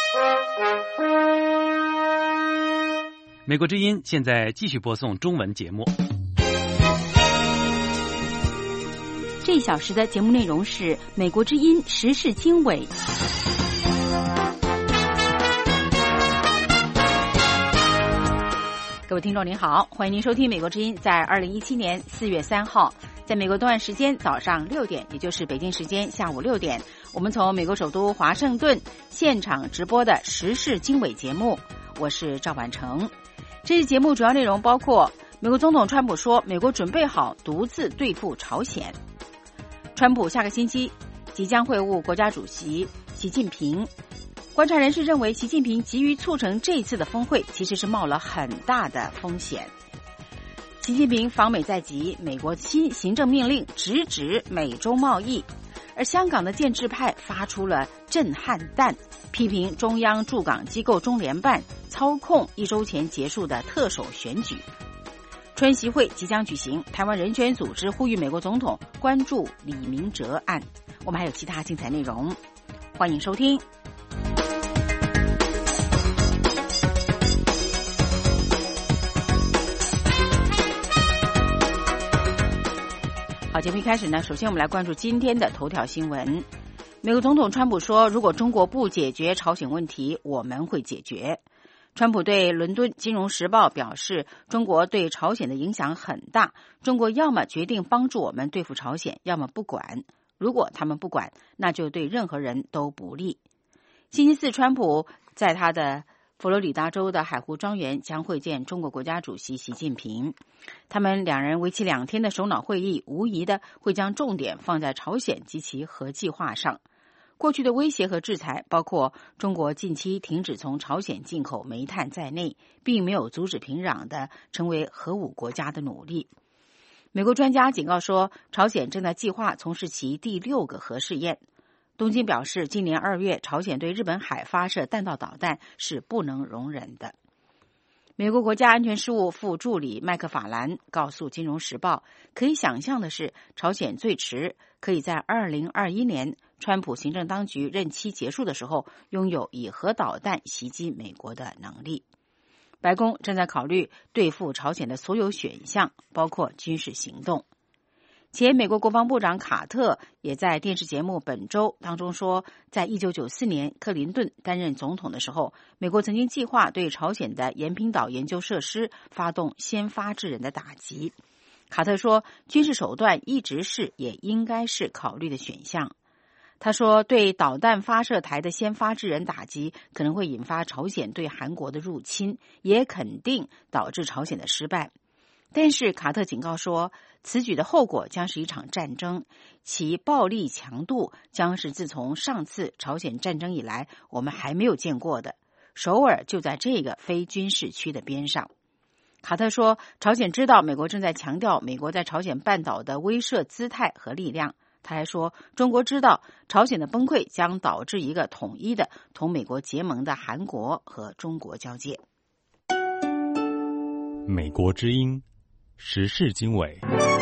美国之音现在继续播送中文节目。 这一小时的节目内容是美国之音时事经纬。各位听众您好，欢迎您收听美国之音在2017年4月3号在美国东岸时间早上6点，也就是北京时间下午6点，我们从美国首都华盛顿现场直播的时事经纬节目，我是赵婉成。这期节目主要内容包括美国总统川普说美国准备好独自对付朝鲜，川普下个星期即将会晤国家主席习近平，观察人士认为习近平急于促成这次的峰会其实是冒了很大的风险。习近平访美在即，美国新行政命令直指美洲贸易，而香港的建制派发出了震撼弹，批评中央驻港机构中联办操控1周前结束的特首选举。春习会即将举行，台湾人权组织呼吁美国总统关注李明哲案。我们还有其他精彩内容，欢迎收听。好，节目一开始呢，首先我们来关注今天的头条新闻。美国总统川普说，如果中国不解决朝鲜问题，我们会解决。川普对伦敦金融时报表示，中国对朝鲜的影响很大，中国要么决定帮助我们对付朝鲜，要么不管。如果他们不管，那就对任何人都不利。星期四，川普在他的佛罗里达州的海湖庄园将会见中国国家主席习近平，他们两人为期2天的首脑会议，无疑的会将重点放在朝鲜及其核计划上。过去的威胁和制裁，包括中国近期停止从朝鲜进口煤炭在内，并没有阻止平壤的成为核武国家的努力。美国专家警告说，朝鲜正在计划从事其第6个核试验。东京表示，今年2月朝鲜对日本海发射弹道导弹是不能容忍的。美国国家安全事务副助理麦克法兰告诉《金融时报》，可以想象的是，朝鲜最迟可以在2021年川普行政当局任期结束的时候，拥有以核导弹袭击美国的能力。白宫正在考虑对付朝鲜的所有选项，包括军事行动。前美国国防部长卡特也在电视节目《本周》当中说，在1994年克林顿担任总统的时候，美国曾经计划对朝鲜的延坪岛研究设施发动先发制人的打击。卡特说，军事手段一直是也应该是考虑的选项。他说，对导弹发射台的先发制人打击可能会引发朝鲜对韩国的入侵，也肯定导致朝鲜的失败。但是卡特警告说，此举的后果将是一场战争，其暴力强度将是自从上次朝鲜战争以来我们还没有见过的。首尔就在这个非军事区的边上。卡特说，朝鲜知道美国正在强调美国在朝鲜半岛的威慑姿态和力量。他还说，中国知道朝鲜的崩溃将导致一个统一的同美国结盟的韩国和中国交界。 美国之音时事经纬。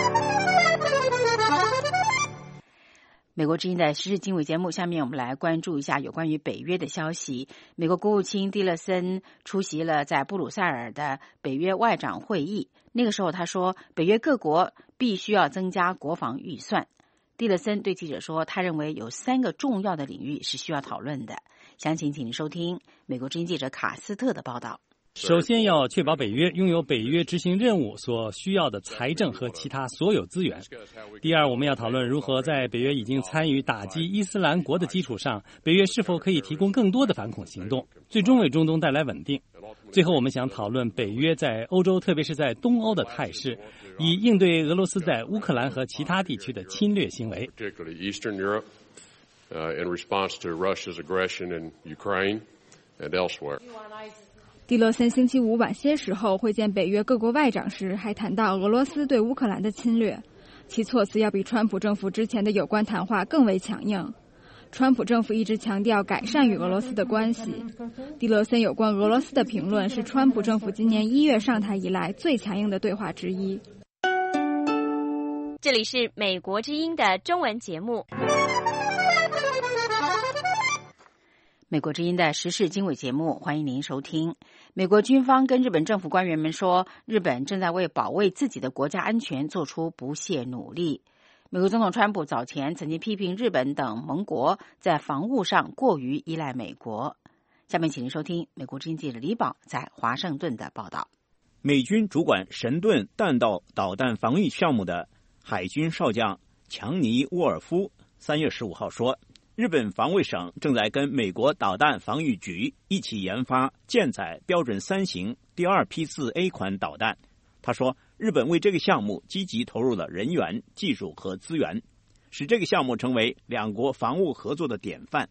美国之音的时事经纬节目，下面我们来关注一下有关于北约的消息。美国国务卿蒂勒森出席了在布鲁塞尔的北约外长会议，那个时候他说，北约各国必须要增加国防预算。蒂勒森对记者说，他认为有3个重要的领域是需要讨论的。详情请您收听美国之音记者卡斯特的报道。 首先要确保北约拥有北约执行任务所需要的财政和其他所有资源。第二，我们要讨论如何在北约已经参与打击伊斯兰国的基础上，北约是否可以提供更多的反恐行动，最终为中东带来稳定。最后，我们想讨论北约在欧洲，特别是在东欧的态势，以应对俄罗斯在乌克兰和其他地区的侵略行为。 In response to Russia's aggression in Ukraine and elsewhere. 蒂勒森星期五晚些时候会见北约各国外长时，还谈到俄罗斯对乌克兰的侵略，其措辞要比川普政府之前的有关谈话更为强硬。川普政府一直强调改善与俄罗斯的关系。蒂勒森有关俄罗斯的评论是川普政府今年1月上台以来最强硬的对话之一。 这里是美国之音的中文节目。 美国之音的时事经纬节目，欢迎您收听。美国军方跟日本政府官员们说，日本正在为保卫自己的国家安全做出不懈努力。美国总统川普早前曾经批评日本等盟国在防务上过于依赖美国。下面请您收听美国之音记者李宝在华盛顿的报道。 美军主管神盾弹道导弹防御项目的海军少将强尼·沃尔夫3月15号说，日本防卫省正在跟美国导弹防御局一起研发舰载标准3型第2批次 A 款导弹。他说，日本为这个项目积极投入了人员、技术和资源，使这个项目成为两国防务合作的典范。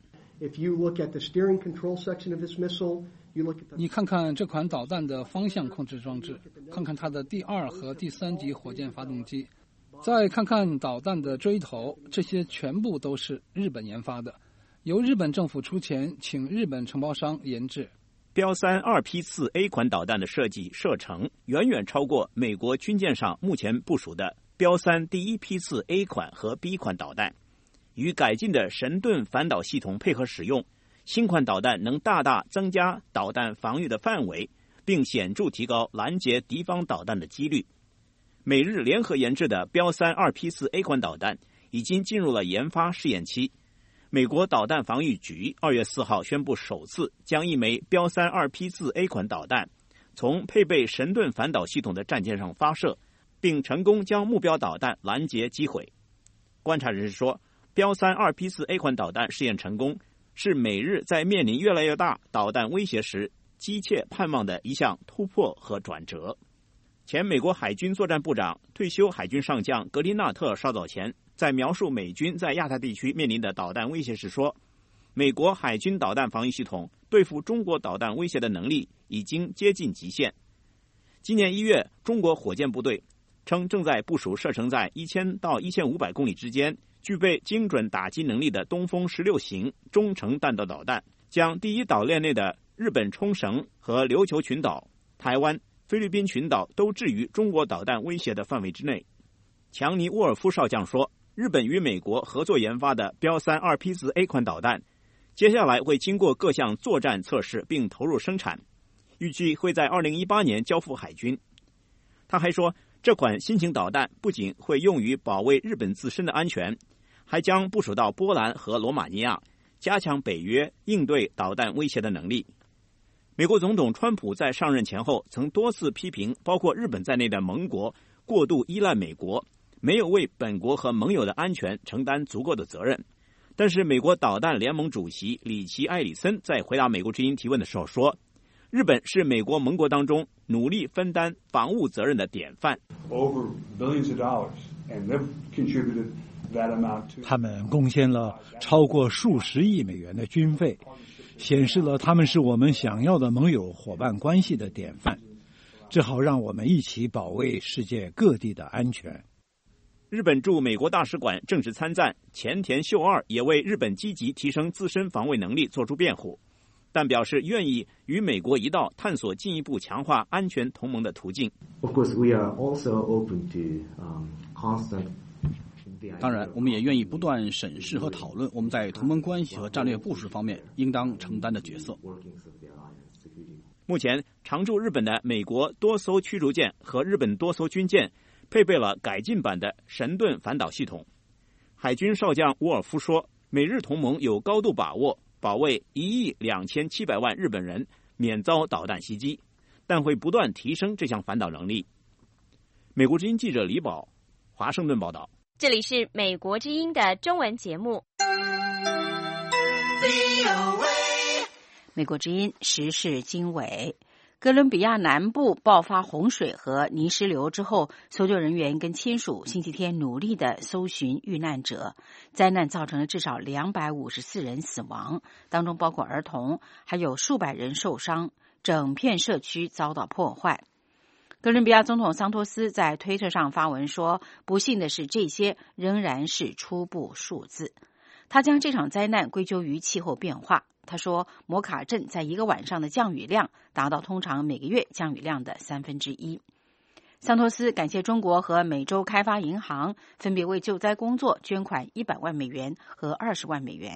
你看看这款导弹的方向控制装置，看看它的第2和第3级火箭发动机，再看看导弹的锥头，这些全部都是日本研发的，由日本政府出钱请日本承包商研制。 标3 2批次 A 款导弹的设计射程远远超过美国军舰上目前部署的标3第1批次 A 款和 B 款导弹。与改进的神盾反导系统配合使用，新款导弹能大大增加导弹防御的范围，并显著提高拦截敌方导弹的几率。美日联合研制的标3 2批次 A 款导弹已经进入了研发试验期。美国导弹防御局2月4号宣布，首次将一枚标3 2批次 A 款导弹从配备神盾反导系统的战舰上发射，并成功将目标导弹拦截击毁。观察人士说，标3 2批次 A 款导弹试验成功，是美日在面临越来越大导弹威胁时急切盼望的一项突破和转折。前美国海军作战部长、退休海军上将格林纳特稍早前在描述美军在亚太地区面临的导弹威胁时说，美国海军导弹防御系统对付中国导弹威胁的能力已经接近极限。今年1月，中国火箭部队称正在部署射程在1000到1500公里之间，具备精准打击能力的东风16型中程弹道导弹，将第一岛链内的日本冲绳和琉球群岛、台湾、菲律宾群岛都置于中国导弹威胁的范围之内。强尼·沃尔夫少将说，日本与美国合作研发的标3 2批次 A 款导弹，接下来会经过各项作战测试并投入生产，预计会在2018年交付海军。他还说，这款新型导弹不仅会用于保卫日本自身的安全，还将部署到波兰和罗马尼亚，加强北约应对导弹威胁的能力。美国总统川普在上任前后曾多次批评包括日本在内的盟国过度依赖美国，没有为本国和盟友的安全承担足够的责任。但是美国导弹联盟主席里奇·埃里森在回答美国之音提问的时候说，日本是美国盟国当中努力分担防务责任的典范。 他们贡献了超过数十亿美元的军费，显示了他们是我们想要的盟友伙伴关系的典范，这好让我们一起保卫世界各地的安全。 日本驻美国大使馆正式参赞前田秀二也为日本积极提升自身防卫能力做出辩护，但表示愿意与美国一道探索进一步强化安全同盟的途径。 当然，我们也愿意不断审视和讨论我们在同盟关系和战略部署方面应当承担的角色。 目前，常驻日本的美国多艘驱逐舰和日本多艘军舰配备了改进版的神盾反导系统。海军少将沃尔夫说，美日同盟有高度把握保卫1.27亿日本人免遭导弹袭击，但会不断提升这项反导能力。美国之音记者李宝，华盛顿报道。 这里是美国之音的中文节目。 美国之音时事经纬。哥伦比亚南部爆发洪水和泥石流之后，搜救人员跟亲属星期天努力地搜寻遇难者。灾难造成了至少254人死亡，当中包括儿童，还有数百人受伤，整片社区遭到破坏。哥伦比亚总统桑托斯在推特上发文说，不幸的是这些仍然是初步数字。他将这场灾难归咎于气候变化。他说，摩卡镇在一个晚上的降雨量达到通常每个月降雨量的1/3。桑托斯感谢中国和美洲开发银行分别为救灾工作捐款100万美元和20万美元。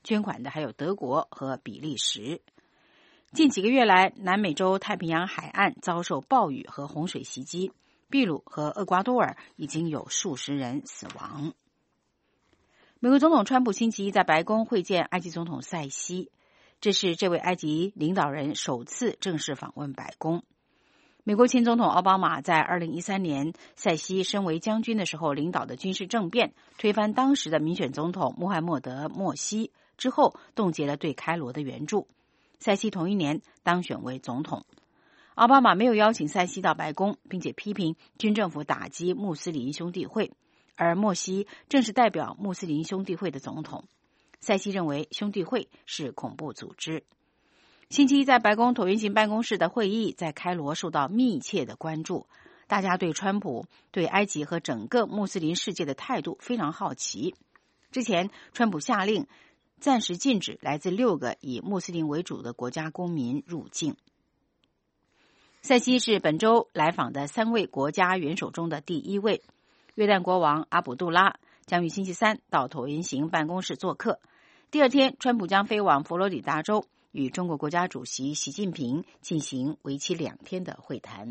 捐款的还有德国和比利时。近几个月来，南美洲太平洋海岸遭受暴雨和洪水袭击，秘鲁和厄瓜多尔已经有数十人死亡。美国总统川普星期一在白宫会见埃及总统塞西，这是这位埃及领导人首次正式访问白宫。美国前总统奥巴马在2013年塞西身为将军的时候领导的军事政变，推翻当时的民选总统穆罕默德·莫西之后，冻结了对开罗的援助。塞西同一年当选为总统。奥巴马没有邀请塞西到白宫，并且批评军政府打击穆斯林兄弟会，而莫西正是代表穆斯林兄弟会的总统。塞西认为兄弟会是恐怖组织。星期一在白宫椭圆形办公室的会议在开罗受到密切的关注，大家对川普对埃及和整个穆斯林世界的态度非常好奇。之前川普下令暂时禁止来自6个以穆斯林为主的国家公民入境。塞西是本周来访的3位国家元首中的第1位。约旦国王阿卜杜拉将于星期三到椭圆形办公室做客。第二天，川普将飞往佛罗里达州，与中国国家主席习近平进行为期2天的会谈。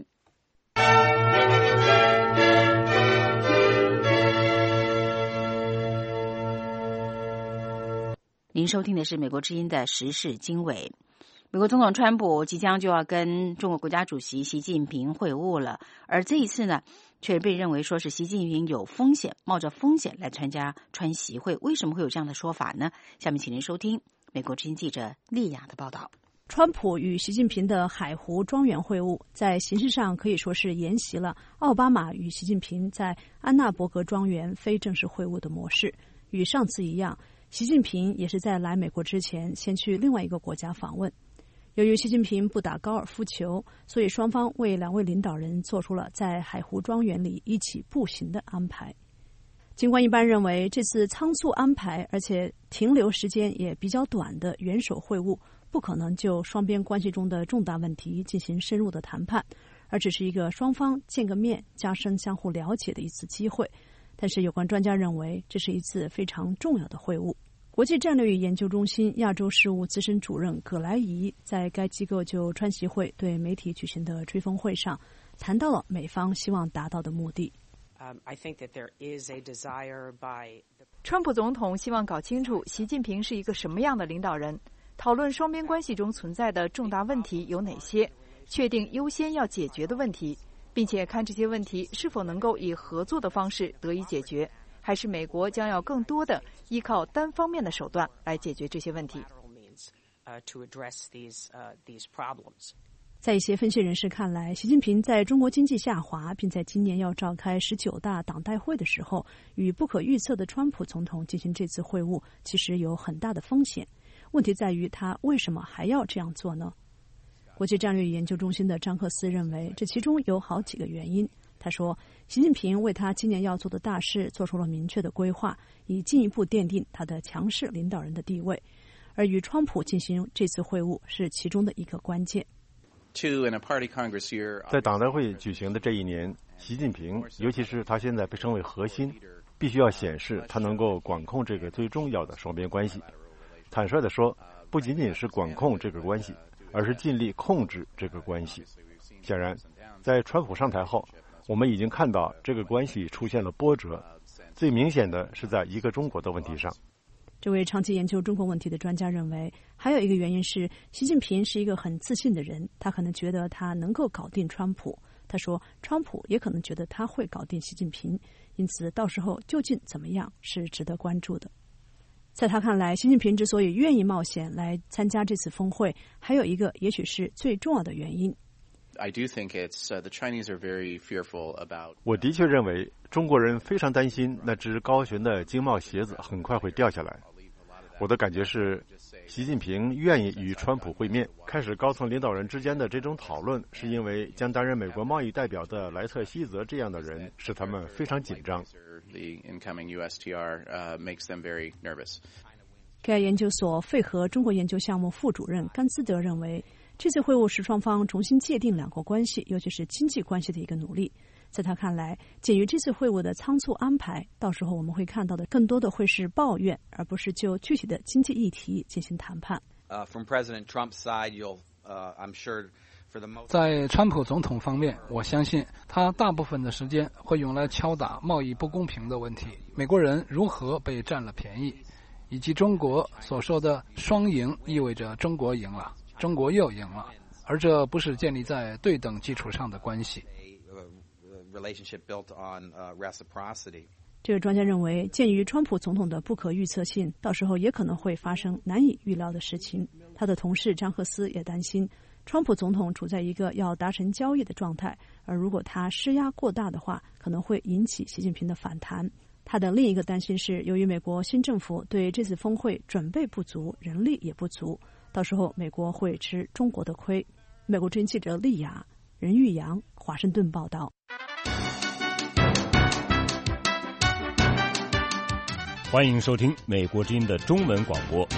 您收听的是美国之音的时事经纬。美国总统川普即将就要跟中国国家主席习近平会晤了，而这一次呢，却被认为说是习近平有风险，冒着风险来参加川习会。为什么会有这样的说法呢？下面请您收听美国之音记者丽雅的报道。 川普与习近平的海湖庄园会晤，在形式上可以说是沿袭了奥巴马与习近平在安纳伯格庄园非正式会晤的模式。与上次一样，习近平也是在来美国之前先去另外一个国家访问。由于习近平不打高尔夫球，所以双方为2位领导人做出了在海湖庄园里一起步行的安排。尽管一般认为这次仓促安排而且停留时间也比较短的元首会晤不可能就双边关系中的重大问题进行深入的谈判，而只是一个双方见个面加深相互了解的一次机会，但是有关专家认为这是一次非常重要的会晤。国际战略与研究中心亚洲事务资深主任葛莱仪在该机构就川习会对媒体举行的吹风会上谈到了美方希望达到的目的。 川普总统希望搞清楚习近平是一个什么样的领导人，讨论双边关系中存在的重大问题有哪些，确定优先要解决的问题，并且看这些问题是否能够以合作的方式得以解决，还是美国将要更多的依靠单方面的手段来解决这些问题。 在一些分析人士看来，习近平在中国经济下滑并在今年要召开19大党代会的时候，与不可预测的川普总统进行这次会晤，其实有很大的风险。问题在于他为什么还要这样做呢？国际战略研究中心的张克斯认为，这其中有好几个原因。他说，习近平为他今年要做的大事做出了明确的规划，以进一步奠定他的强势领导人的地位，而与川普进行这次会晤是其中的一个关键。 在党代会举行的这一年，习近平，尤其是他现在被称为核心，必须要显示他能够管控这个最重要的双边关系。坦率地说，不仅仅是管控这个关系，而是尽力控制这个关系。显然，在川普上台后，我们已经看到这个关系出现了波折，最明显的是在一个中国的问题上。 这位长期研究中国问题的专家认为，还有一个原因是习近平是一个很自信的人，他可能觉得他能够搞定川普。他说，川普也可能觉得他会搞定习近平，因此到时候究竟怎么样是值得关注的。在他看来，习近平之所以愿意冒险来参加这次峰会，还有一个也许是最重要的原因。 我的确认为中国人非常担心那只高悬的经贸鞋子很快会掉下来。我的感觉是，习近平愿意与川普会面，开始高层领导人之间的这种讨论，是因为将担任美国贸易代表的莱特希泽这样的人使他们非常紧张。 盖尔研究所费荷中国研究项目副主任甘兹德认为，这次会晤是双方重新界定两国关系，尤其是经济关系的一个努力。 在他看来，鉴于这次会晤的仓促安排，到时候我们会看到的更多的会是抱怨，而不是就具体的经济议题进行谈判。 From President Trump's side, I'm sure 在川普总统方面，我相信他大部分的时间会用来敲打贸易不公平的问题，美国人如何被占了便宜，以及中国所说的双赢意味着中国赢了，中国又赢了，而这不是建立在对等基础上的关系。 这个专家认为，鉴于川普总统的不可预测性，到时候也可能会发生难以预料的事情。他的同事张赫斯也担心，川普总统处在一个要达成交易的状态，而如果他施压过大的话，可能会引起习近平的反弹。他的另一个担心是，由于美国新政府对这次峰会准备不足，人力也不足，到时候美国会吃中国的亏。美国之音记者丽雅、任玉阳，华盛顿报道。 欢迎收听美国之音的中文广播。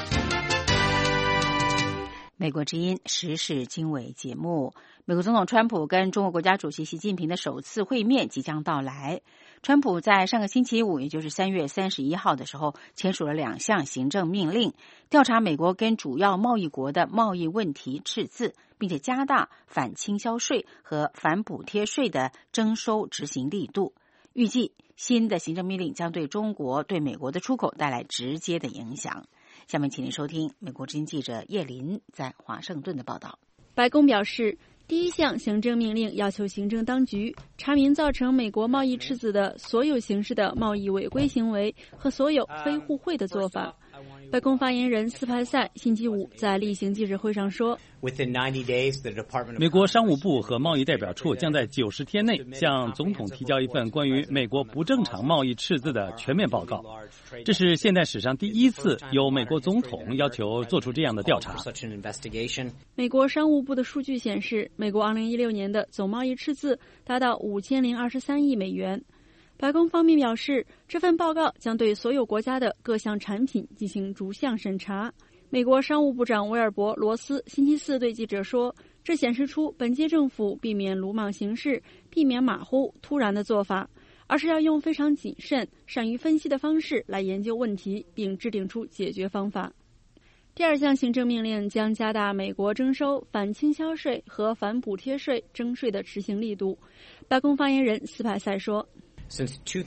美国之音时事经纬节目，美国总统川普跟中国国家主席习近平的首次会面即将到来。川普在上个星期五，也就是3月31号的时候，签署了2项行政命令，调查美国跟主要贸易国的贸易问题赤字，并且加大反倾销税和反补贴税的征收执行力度。预计新的行政命令将对中国对美国的出口带来直接的影响。下面请您收听美国之音记者叶林在华盛顿的报道。 白宫表示，第1项行政命令要求行政当局查明造成美国贸易赤字的所有形式的贸易违规行为和所有非互惠的做法。白宫发言人斯派塞星期五在例行记者会上说， 美国商务部和贸易代表处将在90天内向总统提交一份关于美国不正常贸易赤字的全面报告。这是现代史上第1次由美国总统要求做出这样的调查。 美国商务部的数据显示，美国2016年的总贸易赤字达到5023亿美元。白宫方面表示，这份报告将对所有国家的各项产品进行逐项审查。美国商务部长威尔伯·罗斯星期四对记者说，这显示出本届政府避免鲁莽行事，避免马虎突然的做法，而是要用非常谨慎、善于分析的方式来研究问题，并制定出解决方法。第2项行政命令将加大美国征收反倾销税和反补贴税征税的执行力度。白宫发言人斯派塞说， 自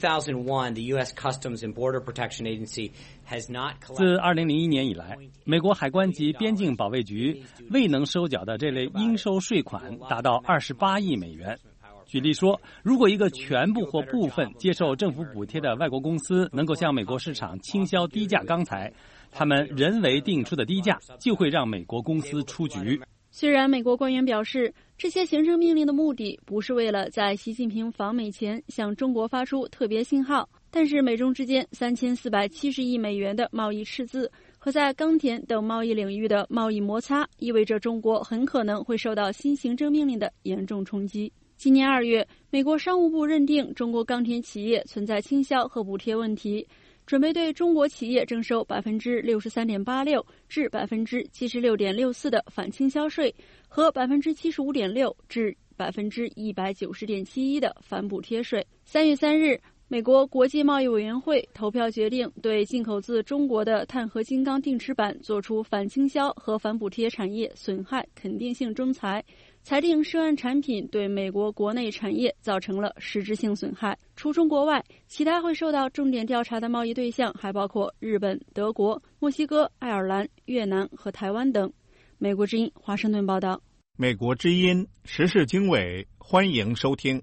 2001年以来，美国海关及边境保卫局未能收缴的这类应收税款达到28亿美元。举例说，如果一个全部或部分接受政府补贴的外国公司能够向美国市场倾销低价钢材，他们人为定出的低价就会让美国公司出局。 虽然美国官员表示，这些行政命令的目的不是为了在习近平访美前向中国发出特别信号，但是美中之间3470亿美元的贸易赤字和在钢铁等贸易领域的贸易摩擦，意味着中国很可能会受到新行政命令的严重冲击。今年2月，美国商务部认定中国钢铁企业存在倾销和补贴问题，准备对中国企业征收63.86%至76.64%的反倾销税和75.6%至190.71%的反补贴税。3月3日，美国国际贸易委员会投票决定对进口自中国的碳合金钢定齿板作出反倾销和反补贴产业损害肯定性仲裁，裁定涉案产品对美国国内产业造成了实质性损害。除中国外，其他会受到重点调查的贸易对象还包括日本、德国、墨西哥、爱尔兰、越南和台湾等。美国之音华盛顿报道。 美国之音时事经纬，欢迎收听。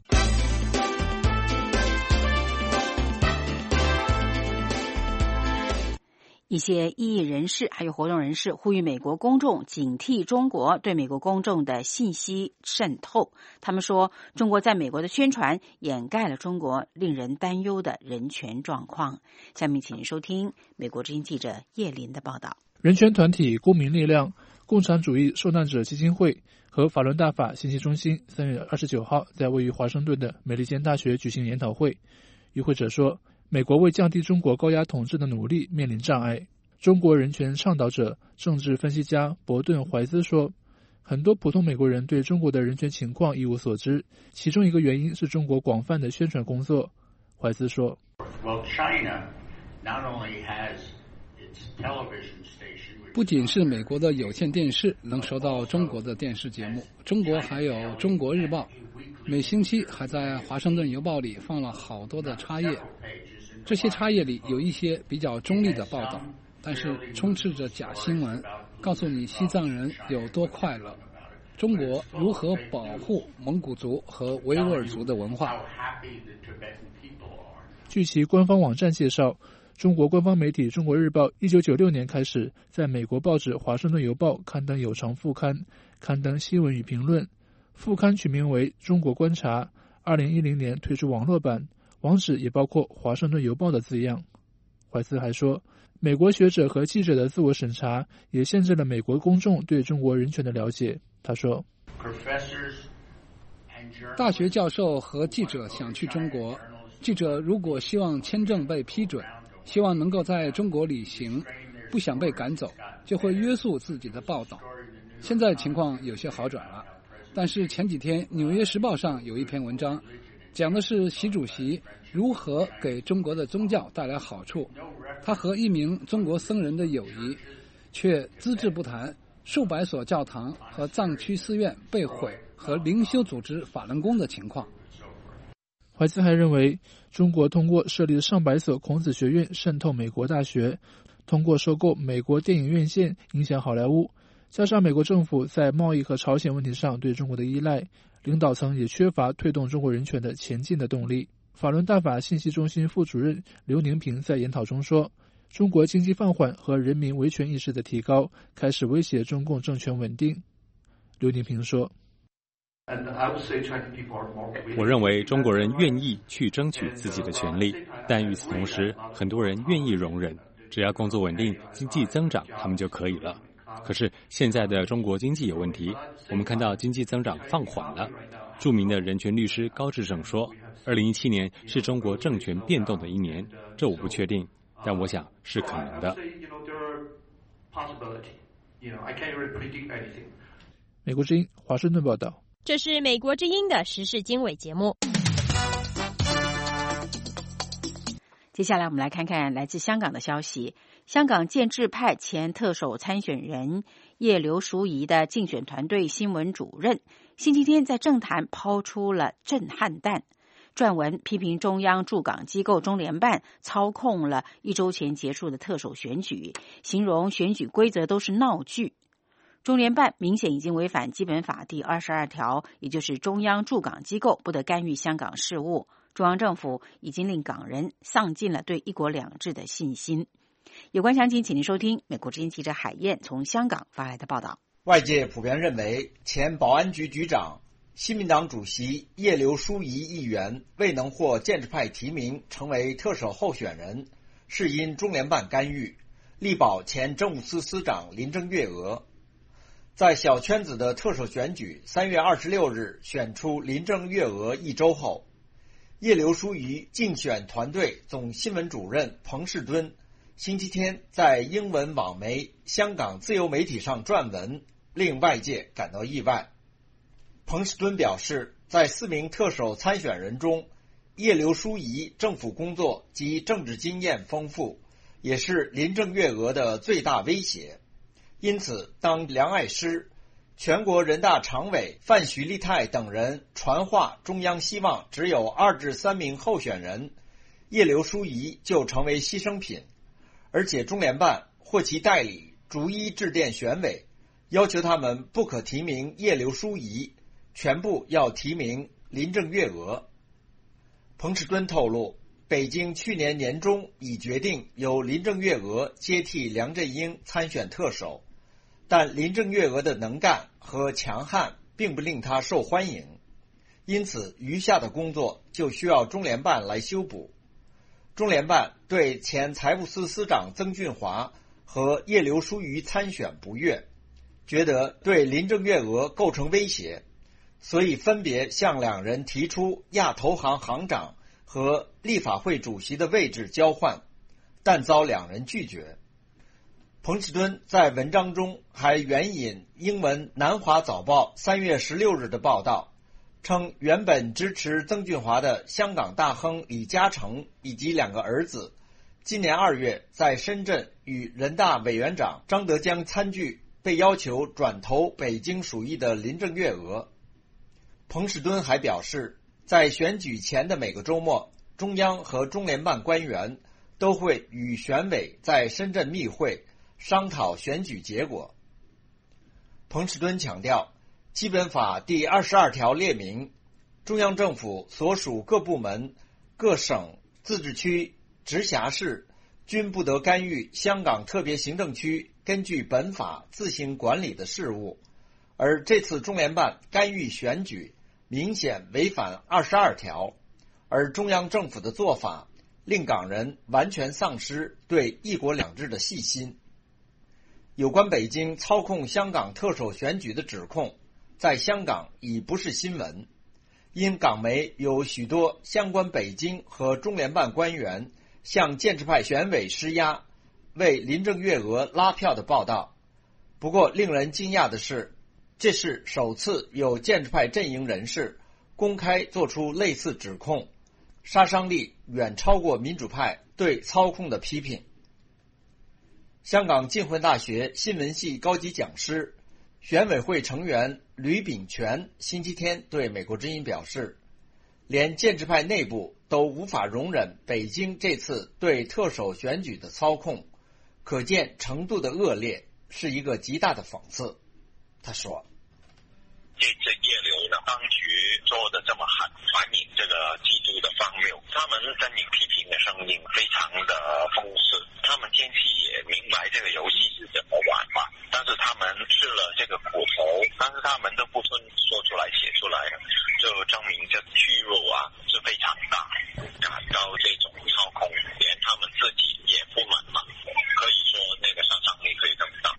一些异议人士还有活动人士呼吁美国公众警惕中国对美国公众的信息渗透。他们说，中国在美国的宣传掩盖了中国令人担忧的人权状况。下面请您收听美国之音记者叶林的报道。 人权团体公民力量、共产主义受难者基金会和法轮大法信息中心3月29号在位于华盛顿的美利坚大学举行研讨会。与会者说，美国为降低中国高压统治的努力面临障碍。中国人权倡导者、政治分析家伯顿·怀兹说， 很多普通美国人对中国的人权情况一无所知，其中一个原因是中国广泛的宣传工作。怀斯说， Well, China not only has its television station, 不仅是美国的有线电视能收到中国的电视节目，中国还有《中国日报》，每星期还在《华盛顿邮报》里放了好多的插页，这些插页里有一些比较中立的报道，但是充斥着假新闻，告诉你西藏人有多快乐，中国如何保护蒙古族和维吾尔族的文化。 据其官方网站介绍，中国官方媒体《中国日报》1996年开始在美国报纸《华盛顿邮报》刊登有偿副刊，刊登新闻与评论。副刊取名为《中国观察》，2010年推出网络版，网址也包括《华盛顿邮报》的字样。怀斯还说，美国学者和记者的自我审查也限制了美国公众对中国人权的了解。他说， 大学教授和记者想去中国，记者如果希望签证被批准，希望能够在中国旅行，不想被赶走，就会约束自己的报道。现在情况有些好转了，但是前几天《纽约时报》上有一篇文章，讲的是习主席如何给中国的宗教带来好处，他和一名中国僧人的友谊，却只字不谈数百所教堂和藏区寺院被毁和灵修组织法轮功的情况。 怀斯还认为，中国通过设立的上百所孔子学院渗透美国大学，通过收购美国电影院线影响好莱坞，加上美国政府在贸易和朝鲜问题上对中国的依赖，领导层也缺乏推动中国人权的前进的动力。法轮大法信息中心副主任刘宁平在研讨中说，中国经济放缓和人民维权意识的提高开始威胁中共政权稳定。刘宁平说， 我认为中国人愿意去争取自己的权利，但与此同时，很多人愿意容忍，只要工作稳定、经济增长，他们就可以了。可是现在的中国经济有问题，我们看到经济增长放缓了。著名的人权律师高志胜说，2017年是中国政权变动的一年，这我不确定，但我想是可能的。 美国之音华盛顿报道。 这是美国之音的时事经纬节目。 接下来我们来看看来自香港的消息。香港建制派前特首参选人叶刘淑仪的竞选团队新闻主任星期天在政坛抛出了震撼弹，撰文批评中央驻港机构中联办操控了1周前结束的特首选举，形容选举规则都是闹剧。中联办明显已经违反基本法第22条，也就是中央驻港机构不得干预香港事务。中央政府已经令港人丧尽了对一国两制的信心。有关详情，请您收听美国之音记者海燕从香港发来的报道。 外界普遍认为，前保安局局长、新民党主席叶刘淑仪议员未能获建制派提名成为特首候选人，是因中联办干预，力保前政务司司长林郑月娥。在小圈子的特首选举3月26日选出林郑月娥1周后，叶刘淑仪竞选团队总新闻主任彭世敦星期天在英文网媒香港自由媒体上撰文，令外界感到意外。彭世敦表示，在4名特首参选人中，叶刘淑仪政府工作及政治经验丰富，也是林郑月娥的最大威胁。因此，当梁爱诗、全国人大常委范徐丽泰等人传话中央希望只有2至3名候选人，叶刘淑仪就成为牺牲品，而且中联办或其代理逐一致电选委，要求他们不可提名叶刘淑仪，全部要提名林郑月娥。彭世敦透露，北京去年年中已决定由林郑月娥接替梁振英参选特首，但林郑月娥的能干和强悍并不令她受欢迎，因此余下的工作就需要中联办来修补。中联办对前财务司司长曾俊华和叶刘淑仪参选不悦，觉得对林郑月娥构成威胁，所以分别向两人提出亚投行行长和立法会主席的位置交换，但遭两人拒绝。 彭士敦在文章中还援引英文《南华早报》3月16日的报道，称原本支持曾俊华的香港大亨李嘉诚以及2个儿子，今年2月在深圳与人大委员长张德江参聚，被要求转投北京属意的林郑月娥。彭士敦还表示，在选举前的每个周末，中央和中联办官员都会与选委在深圳密会，商讨选举结果。彭士敦强调，基本法第22条列明，中央政府所属各部门、各省、自治区、直辖市均不得干预香港特别行政区根据本法自行管理的事务，而这次中联办干预选举明显违反22条，而中央政府的做法令港人完全丧失对一国两制的信心。有关北京操控香港特首选举的指控，在香港已不是新闻，因港媒有许多相关北京和中联办官员向建制派选委施压，为林郑月娥拉票的报道。不过令人惊讶的是，这是首次有建制派阵营人士公开做出类似指控，杀伤力远超过民主派对操控的批评。香港浸会大学新闻系高级讲师、选委会成员吕秉权星期天对美国之音表示，连建制派内部都无法容忍北京这次对特首选举的操控，可见程度的恶劣，是一个极大的讽刺。他说， 这次叶刘呢，当局做的这么狠，反映这个制度的荒谬，他们阵营批评的声音非常的丰富，他们坚持也明白这个游戏是怎么玩嘛，但是他们吃了这个苦头，但是他们都不说出来写出来，就证明这屈辱啊是非常大，感到这种操控连他们自己也不满嘛，可以说那个杀伤力可以更大。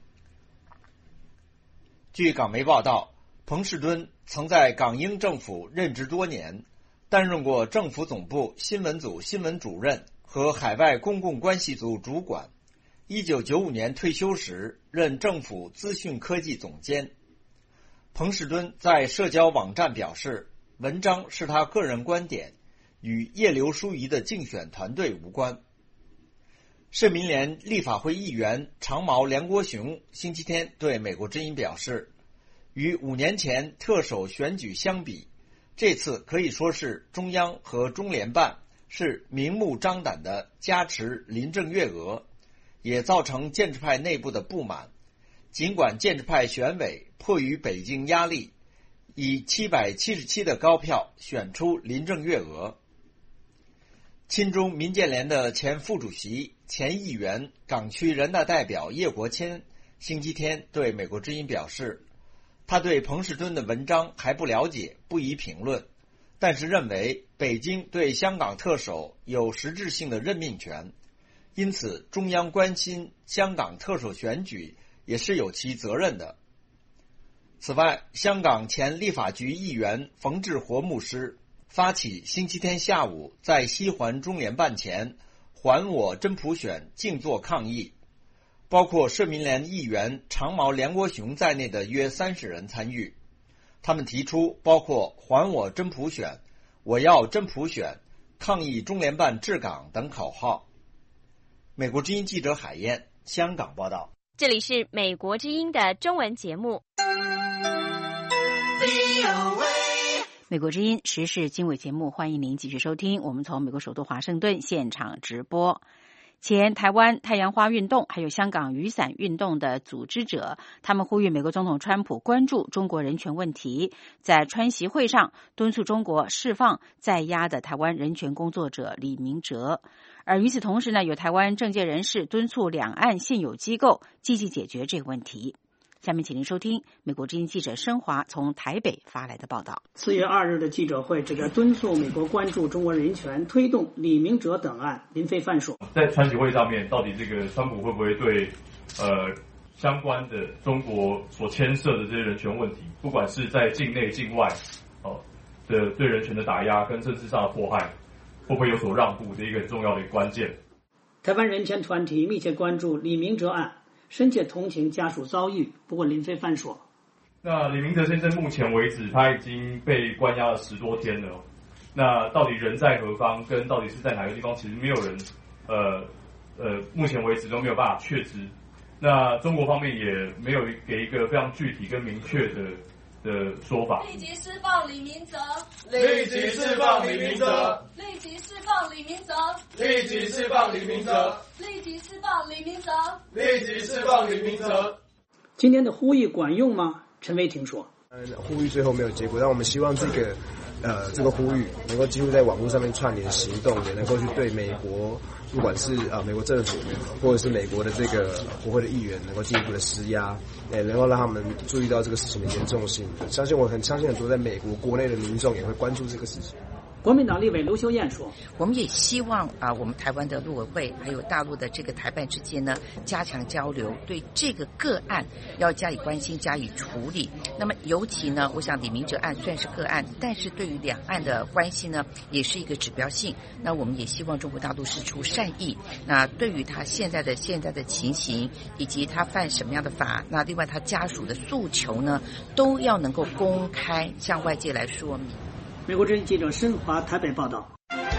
据港媒报道，彭士敦曾在港英政府任职多年，担任过政府总部新闻组新闻主任和海外公共关系组主管。1995年退休时任政府资讯科技总监。彭士敦在社交网站表示，文章是他个人观点，与叶刘淑仪的竞选团队无关。社民连立法会议员长毛梁国雄星期天对美国之音表示，与5年前特首选举相比，这次可以说是中央和中联办是明目张胆地加持林郑月娥，也造成建制派内部的不满。尽管建制派选委迫于北京压力，以777的高票选出林郑月娥。亲中民建联的前副主席、前议员、港区人大代表叶国谦星期天对美国之音表示，他对彭士敦的文章还不了解，不宜评论，但是认为北京对香港特首有实质性的任命权，因此中央关心香港特首选举也是有其责任的。此外，香港前立法局议员冯志活牧师发起星期天下午在西环中联办前还我真普选静坐抗议，包括社民连议员长毛梁国雄在内的约30人参与。他们提出包括还我真普选、我要真普选、抗议中联办治港等口号。美国之音记者海燕香港报道。 这里是美国之音的中文节目。 美国之音时事经纬节目，欢迎您继续收听。我们从美国首都华盛顿现场直播。前台湾太阳花运动还有香港雨伞运动的组织者，他们呼吁美国总统川普关注中国人权问题，在川习会上敦促中国释放在押的台湾人权工作者李明哲。而与此同时呢，有台湾政界人士敦促两岸现有机构积极解决这个问题。下面请您收听美国之音记者申华从台北发来的报道。 4月2日的记者会指着敦促美国关注中国人权、推动李明哲等案林非犯说， 在川习会上面，到底这个川普会不会对相关的中国所牵涉的这些人权问题，不管是在境内境外的对人权的打压跟政治上的迫害，会不会有所让步的一个很重要的关键。 台湾人权团体密切关注李明哲案， 深切同情家属遭遇。不过林飞帆说， 那李明哲先生目前为止他已经被关押了10多天了，那到底人在何方，跟到底是在哪个地方，其实没有人目前为止都没有办法确知。那中国方面也没有给一个非常具体跟明确的说法。 立即释放李明哲！ 立即释放李明哲！ 立即释放李明哲！ 立即释放李明哲！ 立即释放李明哲！ 立即释放李明哲！ 今天的呼吁管用吗？陈伟霆说， 呼吁最后没有结果，但我们希望这个呼吁能够几乎在网络上面串联行动，也能够去对美国，不管是美国政府或者是美国的这个国会的议员，能够进一步的施压，也能够让他们注意到这个事情的严重性。相信很多在美国国内的民众也会关注这个事情。 国民党立委刘秀燕说， 我们也希望我们台湾的陆委会还有大陆的这个台办之间呢，加强交流，对这个个案要加以关心，加以处理。那么尤其呢，我想李明哲案虽然是个案，但是对于两岸的关系呢，也是一个指标性。那我们也希望中国大陆释出善意，那对于他现在的情形，以及他犯什么样的法，那另外他家属的诉求呢，都要能够公开向外界来说明。 美国之音记者申华台北报道。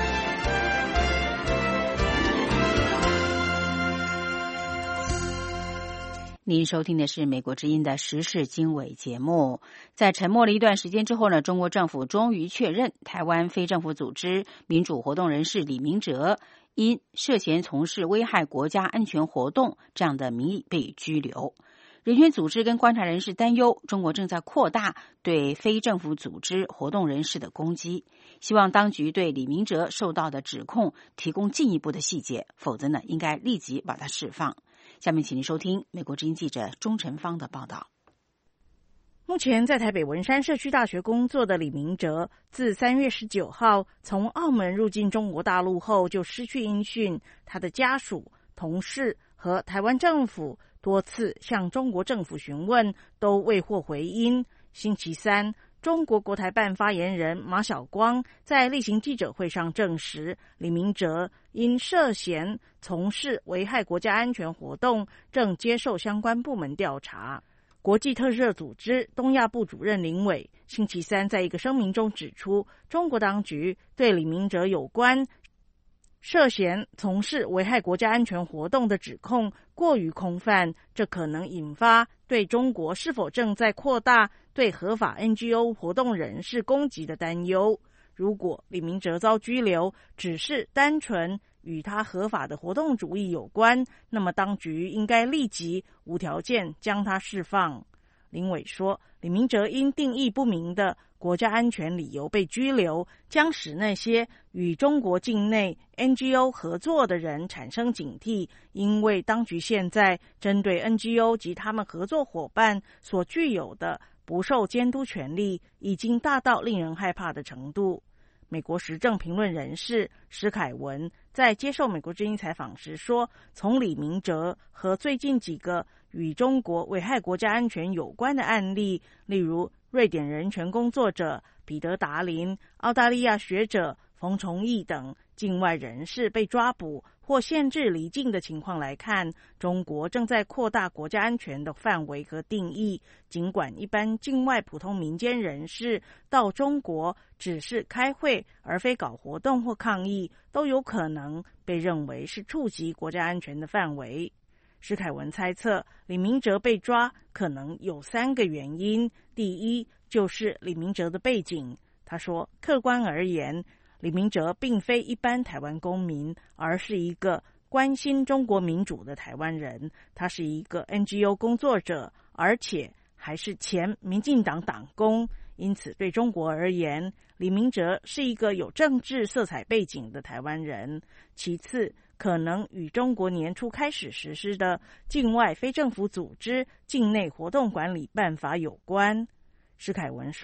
您收听的是美国之音的时事经纬节目。在沉默了一段时间之后呢，中国政府终于确认台湾非政府组织民主活动人士李明哲因涉嫌从事危害国家安全活动这样的名义被拘留。人权组织跟观察人士担忧，中国正在扩大对非政府组织活动人士的攻击，希望当局对李明哲受到的指控提供进一步的细节，否则呢，应该立即把他释放。下面请您收听美国之音记者钟晨芳的报道。 目前在台北文山社区大学工作的李明哲，自3月19号从澳门入境中国大陆后就失去音讯，他的家属、同事和台湾政府多次向中国政府询问，都未获回音。星期三，中国国台办发言人马晓光在例行记者会上证实，李明哲因涉嫌从事危害国家安全活动，正接受相关部门调查。国际特赦组织东亚部主任林伟星期三在一个声明中指出，中国当局对李明哲有关涉嫌从事危害国家安全活动的指控过于空泛，这可能引发对中国是否正在扩大对合法 NGO 活动人士攻击的担忧。如果李明哲遭拘留只是单纯与他合法的活动主义有关，那么当局应该立即无条件将他释放。林伟说，李明哲因定义不明的国家安全理由被拘留，将使那些与中国境内 NGO 合作的人产生警惕，因为当局现在针对 NGO 及他们合作伙伴所具有的不受监督权力已经大到令人害怕的程度。美国时政评论人士史凯文在接受美国之音采访时说，从李明哲和最近几个与中国危害国家安全有关的案例，例如瑞典人权工作者彼得·达林、澳大利亚学者冯崇义等境外人士被抓捕或限制离境的情况来看，中国正在扩大国家安全的范围和定义。尽管一般境外普通民间人士到中国只是开会而非搞活动或抗议，都有可能被认为是触及国家安全的范围。史凯文猜测，李明哲被抓可能有3个原因。第一，就是李明哲的背景。他说，客观而言，李明哲并非一般台湾公民，而是一个关心中国民主的台湾人。他是一个 NGO 工作者，而且还是前民进党党工。因此，对中国而言，李明哲是一个有政治色彩背景的台湾人。其次，可能与中国年初开始实施的境外非政府组织境内活动管理办法有关。史凯文说，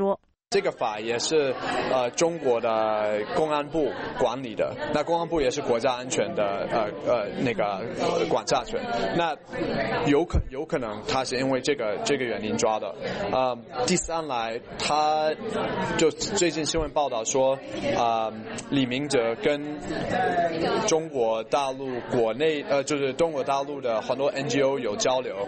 这个法也是中国的公安部管理的，那公安部也是国家安全的那个管辖权，那有可能他是因为这个原因抓的。第三来，他就最近新闻报道说，李明哲跟中国大陆国内就是中国大陆的很多 NGO 有交流，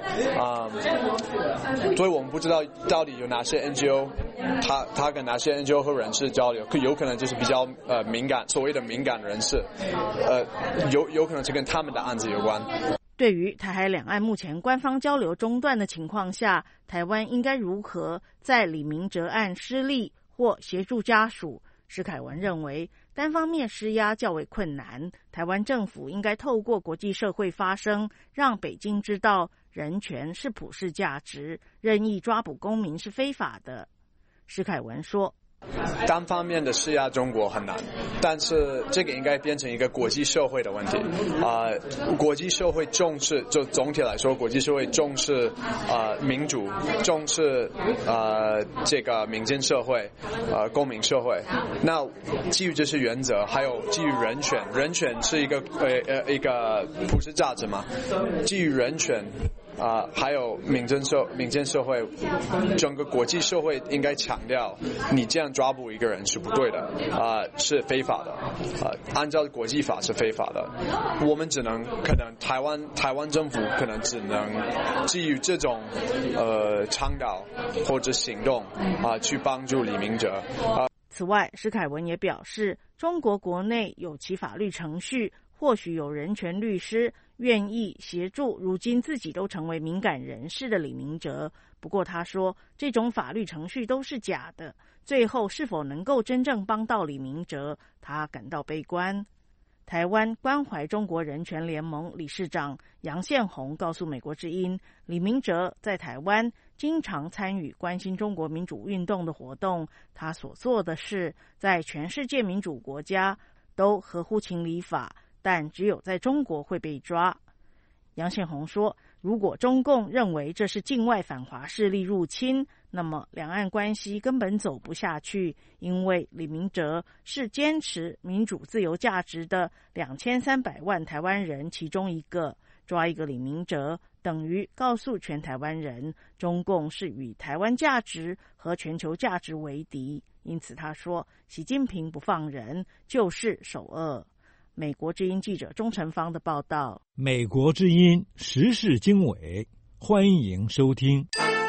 所以我们不知道到底有哪些 NGO 他跟哪些 NGO 和人士交流，有可能就是比较敏感，所谓的敏感人士，有可能是跟他们的案子有关。 对于台海两岸目前官方交流中断的情况下，台湾应该如何在李明哲案施力或协助家属？施凯文认为，单方面施压较为困难，台湾政府应该透过国际社会发声，让北京知道人权是普世价值，任意抓捕公民是非法的。施凯文说， 单方面的施压中国很难，但是这个应该变成一个国际社会的问题。国际社会重视，就总体来说，国际社会重视民主，重视这个民间社会，公民社会。那基于这些原则，还有基于人权，人权是一个普世价值嘛？基于人权。还有民间社会，整个国际社会应该强调，你这样抓捕一个人是不对的，是非法的，按照国际法是非法的。我们可能台湾政府可能只能基于这种倡导或者行动去帮助李明哲。 此外，施凯文也表示，中国国内有其法律程序，或许有人权律师愿意协助如今自己都成为敏感人士的李明哲。不过他说，这种法律程序都是假的，最后是否能够真正帮到李明哲，他感到悲观。台湾关怀中国人权联盟理事长杨宪宏告诉美国之音，李明哲在台湾经常参与关心中国民主运动的活动，他所做的事在全世界民主国家都合乎情理法，但只有在中国会被抓。杨宪宏说，如果中共认为这是境外反华势力入侵，那么两岸关系根本走不下去，因为李明哲是坚持民主自由价值的2300万台湾人其中一个，抓一个李明哲等于告诉全台湾人，中共是与台湾价值和全球价值为敌。因此他说，习近平不放人就是首恶。美国之音记者钟成芳的报道。 美国之音时事经纬，欢迎收听。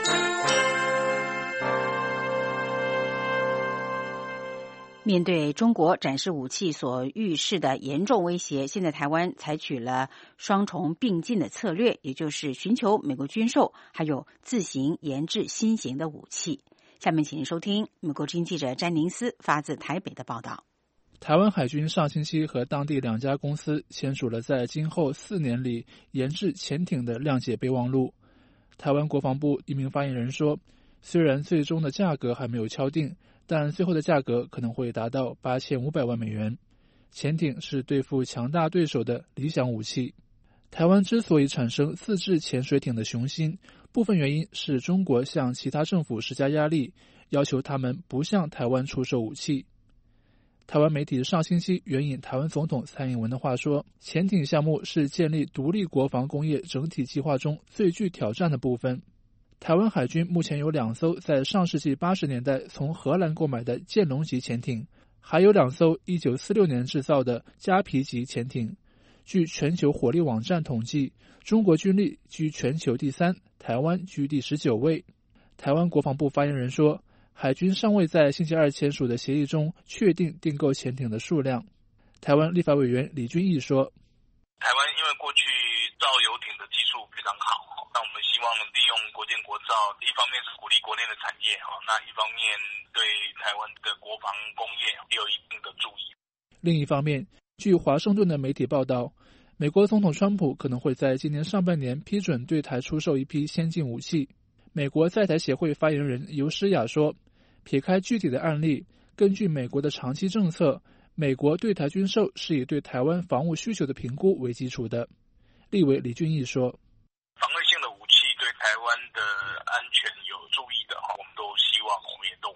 面对中国展示武器所预示的严重威胁，现在台湾采取了双重并进的策略，也就是寻求美国军售，还有自行研制新型的武器。下面请您收听美国之音记者詹宁斯发自台北的报道。 台湾海军上星期和当地2家公司签署了在今后4年里研制潜艇的谅解备忘录。台湾国防部一名发言人说，虽然最终的价格还没有敲定，但最后的价格可能会达到8500万美元。潜艇是对付强大对手的理想武器。台湾之所以产生自制潜水艇的雄心，部分原因是中国向其他政府施加压力，要求他们不向台湾出售武器。台湾媒体上星期援引台湾总统蔡英文的话说，潜艇项目是建立独立国防工业整体计划中最具挑战的部分。台湾海军目前有2艘在上世纪80年代从荷兰购买的剑龙级潜艇，还有2艘1946年制造的加皮级潜艇。据全球火力网站统计，中国军力居全球第3，台湾居第19位。台湾国防部发言人说，海军尚未在星期2签署的协议中确定订购潜艇的数量。台湾立法委员李俊毅说， 台湾因为过去造游艇的技术非常好，那我们希望利用国建国造，一方面是鼓励国内的产业，那一方面对台湾的国防工业也有一定的注意。 另一方面，据华盛顿的媒体报道，美国总统川普可能会在今年上半年批准对台出售一批先进武器。美国在台协会发言人尤诗雅说，撇开具体的案例，根据美国的长期政策，美国对台军售是以对台湾防务需求的评估为基础的。立委李俊毅说， 防卫性的武器对台湾的安全有注意的，我们都希望，我们也都欢迎。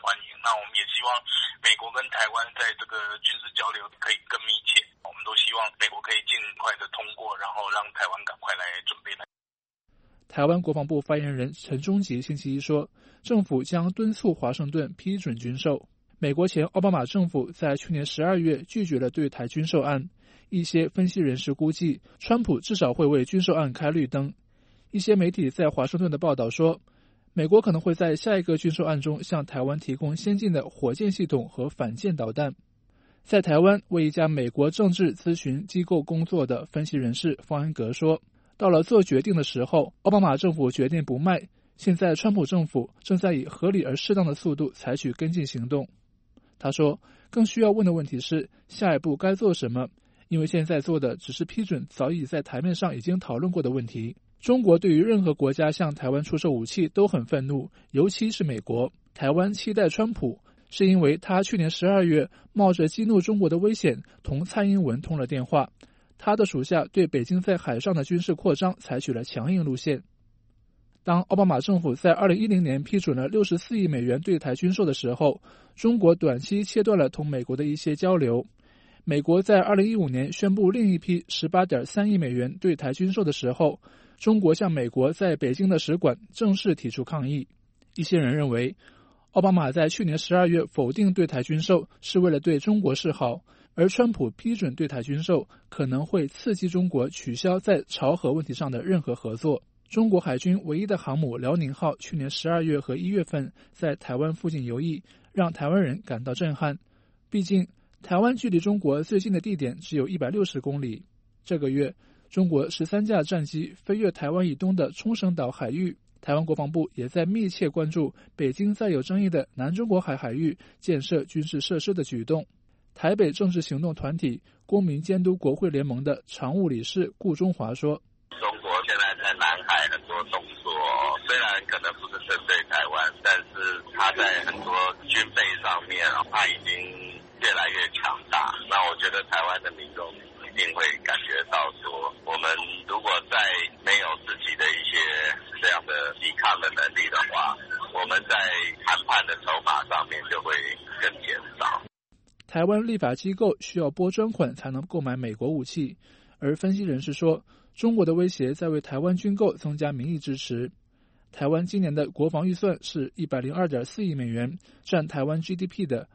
那我们也希望美国跟台湾在这个军事交流可以更密切，我们都希望美国可以尽快的通过，然后让台湾赶快来准备。 台湾国防部发言人陈忠吉星期一说，政府将敦促华盛顿批准军售。美国前奥巴马政府在去年12月拒绝了对台军售案，一些分析人士估计，川普至少会为军售案开绿灯。一些媒体在华盛顿的报道说，美国可能会在下一个军售案中向台湾提供先进的火箭系统和反舰导弹。在台湾为一家美国政治咨询机构工作的分析人士方安格说，到了做决定的时候，奥巴马政府决定不卖，现在川普政府正在以合理而适当的速度采取跟进行动。他说，更需要问的问题是下一步该做什么，因为现在做的只是批准早已在台面上已经讨论过的问题。中国对于任何国家向台湾出售武器都很愤怒，尤其是美国。台湾期待川普，是因为他去年12月冒着激怒中国的危险同蔡英文通了电话，他的属下对北京在海上的军事扩张采取了强硬路线。当奥巴马政府在2010年批准了64亿美元对台军售的时候，中国短期切断了同美国的一些交流。美国在2015年宣布另一批18.3亿美元对台军售的时候，中国向美国在北京的使馆正式提出抗议。一些人认为，奥巴马在去年12月否定对台军售是为了对中国示好，而川普批准对台军售可能会刺激中国取消在朝核问题上的任何合作。中国海军唯一的航母辽宁号去年12月和1月份在台湾附近游弋，让台湾人感到震撼。毕竟台湾距离中国最近的地点只有160公里。这个月，中国13架战机飞越台湾以东的冲绳岛海域，台湾国防部也在密切关注北京在有争议的南中国海域建设军事设施的举动。台北政治行动团体公民监督国会联盟的常务理事顾中华说， 中国现在在南海很多动作，虽然可能不是针对台湾，但是他在很多军备上面，他已经越来越强大。那我觉得台湾的民众一定会感觉到说，我们如果在没有自己的一些这样的抵抗的能力的话，我们在谈判的筹码上面就会更减少。 台湾立法机构需要拨专款才能购买美国武器，而分析人士说，中国的威胁在为台湾军购增加民意支持。台湾今年的国防预算是102.4亿美元，占台湾 GDP 的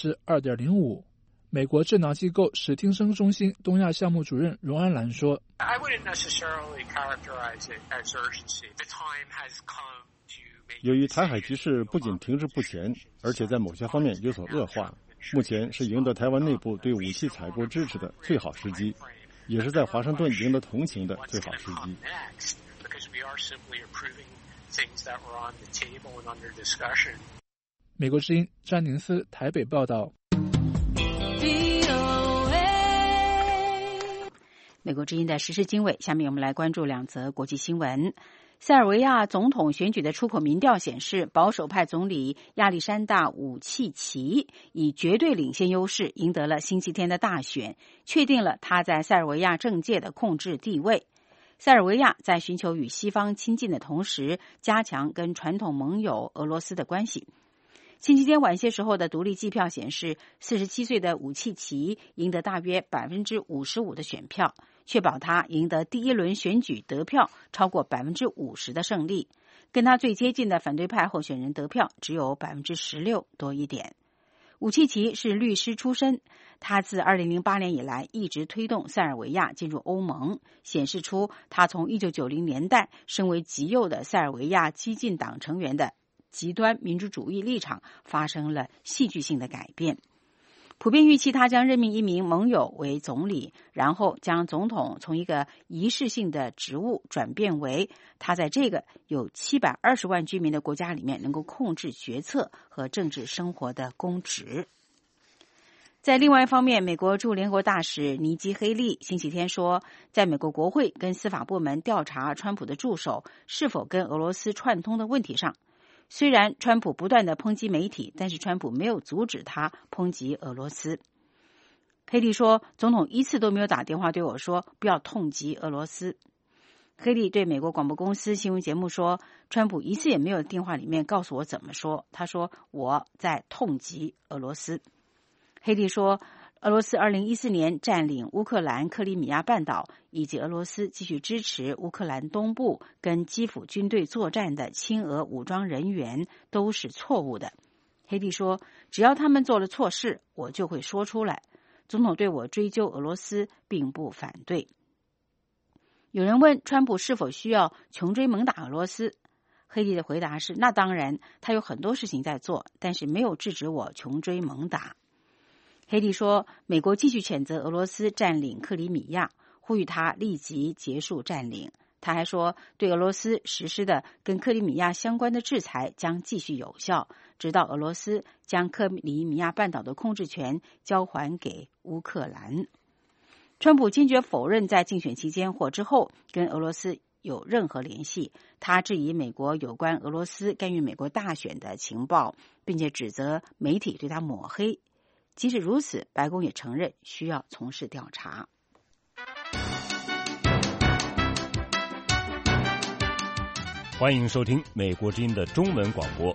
2.05%。美国智囊机构史汀生中心东亚项目主任荣安兰说， 由于台海局势不仅停滞不前，而且在某些方面有所恶化，目前是赢得台湾内部对武器采购支持的最好时机，也是在华盛顿赢得同情的最好时机。 美国之音詹宁斯台北报道。 美国之音的时事经纬，下面我们来关注两则国际新闻。塞尔维亚总统选举的出口民调显示，保守派总理亚历山大·武契奇以绝对领先优势赢得了星期天的大选，确定了他在塞尔维亚政界的控制地位。塞尔维亚在寻求与西方亲近的同时，加强跟传统盟友俄罗斯的关系。星期天晚些时候的独立计票显示，47岁的武契奇赢得大约 55% 的选票，确保他赢得第一轮选举得票超过 50% 的胜利。跟他最接近的反对派候选人得票只有 16% 多一点。武契奇是律师出身，他自2008年以来一直推动塞尔维亚进入欧盟，显示出他从1990年代身为极右的塞尔维亚激进党成员的极端民主主义立场发生了戏剧性的改变。普遍预期他将任命一名盟友为总理，然后将总统从一个仪式性的职务转变为他在这个有720万居民的国家里面能够控制决策和政治生活的公职。在另外一方面，美国驻联合国大使尼基·黑利星期天说，在美国国会跟司法部门调查川普的助手是否跟俄罗斯串通的问题上，虽然川普不断的抨击媒体，但是川普没有阻止他抨击俄罗斯。黑利说，总统一次都没有打电话对我说不要痛击俄罗斯。 黑利对美国广播公司新闻节目说，川普一次也没有电话里面告诉我怎么说。他说我在痛击俄罗斯。黑利说，俄罗斯2014年占领乌克兰克里米亚半岛，以及俄罗斯继续支持乌克兰东部跟基辅军队作战的亲俄武装人员都是错误的。黑利说，只要他们做了错事，我就会说出来。总统对我追究俄罗斯并不反对。有人问川普是否需要穷追猛打俄罗斯，黑利的回答是，那当然，他有很多事情在做，但是没有制止我穷追猛打。黑利说，美国继续谴责俄罗斯占领克里米亚，呼吁他立即结束占领。他还说，对俄罗斯实施的跟克里米亚相关的制裁将继续有效，直到俄罗斯将克里米亚半岛的控制权交还给乌克兰。川普坚决否认在竞选期间或之后跟俄罗斯有任何联系，他质疑美国有关俄罗斯干预美国大选的情报，并且指责媒体对他抹黑。即使如此，白宫也承认需要从事调查。 欢迎收听美国之音的中文广播。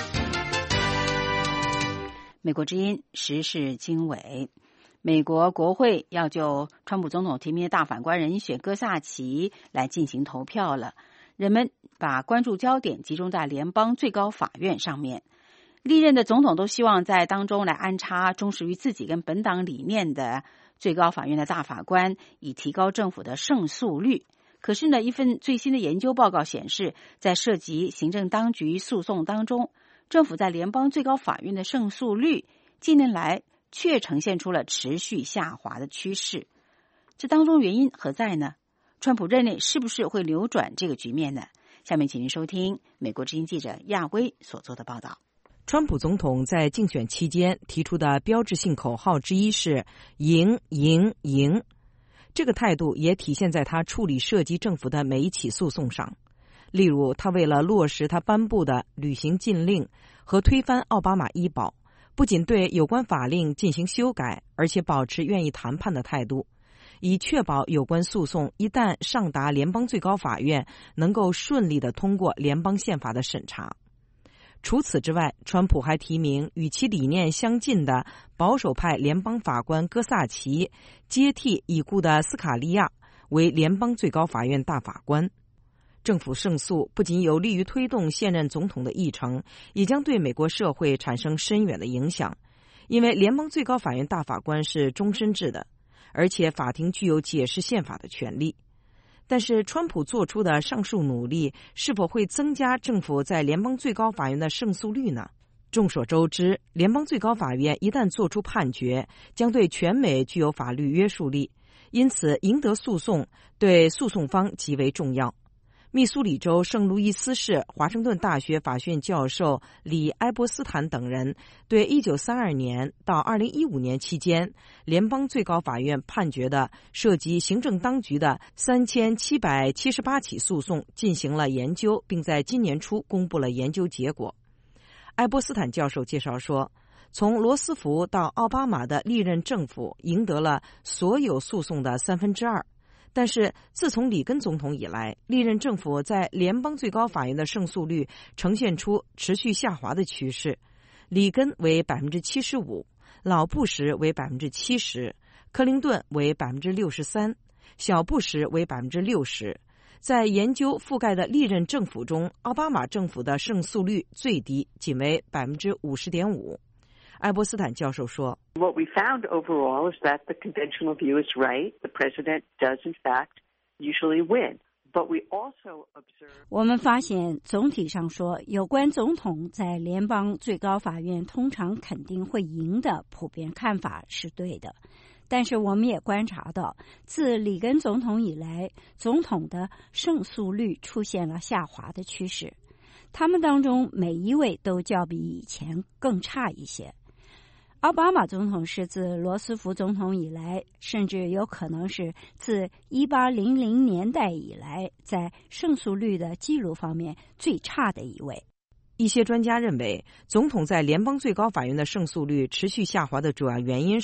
美国之音时事经纬。美国国会要就川普总统提名的大法官人选戈萨奇来进行投票了。人们把关注焦点集中在联邦最高法院上面。历任的总统都希望在当中来安插忠实于自己跟本党理念的最高法院的大法官，以提高政府的胜诉率。可是呢，一份最新的研究报告显示，在涉及行政当局诉讼当中，政府在联邦最高法院的胜诉率近年来却呈现出了持续下滑的趋势。这当中原因何在呢？川普任内是不是会扭转这个局面呢？下面请您收听美国之音记者亚威所做的报道。 川普总统在竞选期间提出的标志性口号之一是赢赢赢，这个态度也体现在他处理涉及政府的每一起诉讼上。例如，他为了落实他颁布的旅行禁令和推翻奥巴马医保，不仅对有关法令进行修改，而且保持愿意谈判的态度，以确保有关诉讼一旦上达联邦最高法院，能够顺利地通过联邦宪法的审查。除此之外，川普还提名与其理念相近的保守派联邦法官戈萨奇接替已故的斯卡利亚为联邦最高法院大法官。政府胜诉不仅有利于推动现任总统的议程，也将对美国社会产生深远的影响。因为联邦最高法院大法官是终身制的，而且法庭具有解释宪法的权利。但是川普做出的上述努力是否会增加政府在联邦最高法院的胜诉率呢？众所周知，联邦最高法院一旦作出判决，将对全美具有法律约束力，因此赢得诉讼对诉讼方极为重要。密苏里州圣路易斯市华盛顿大学法学院教授李埃伯斯坦等人对1932年到2015年期间联邦最高法院判决的涉及行政当局的3778起诉讼进行了研究，并在今年初公布了研究结果。埃伯斯坦教授介绍说，从罗斯福到奥巴马的历任政府赢得了所有诉讼的2/3。但是自从里根总统以来，历任政府在联邦最高法院的胜诉率呈现出持续下滑的趋势。里根为 75%， 老布什为 70%， 克林顿为 63%， 小布什为 60%。 在研究覆盖的历任政府中，奥巴马政府的胜诉率最低，仅为 50.5%。埃伯斯坦教授说 What we found overall is that the conventional view is right. The president does in fact usually win. But we also observe 我们发现总体上说，有关总统在联邦最高法院通常肯定会赢的普遍看法是对的。但是我们也观察到，自里根总统以来，总统的胜诉率出现了下滑的趋势。他们当中每一位都较比以前更差一些。奥巴马总统是自罗斯福总统以来，甚至有可能是自1800年代以来，在胜诉率的记录方面最差的一位。 一些专家认为，总统在联邦最高法院的胜诉率持续下滑的主要原因是，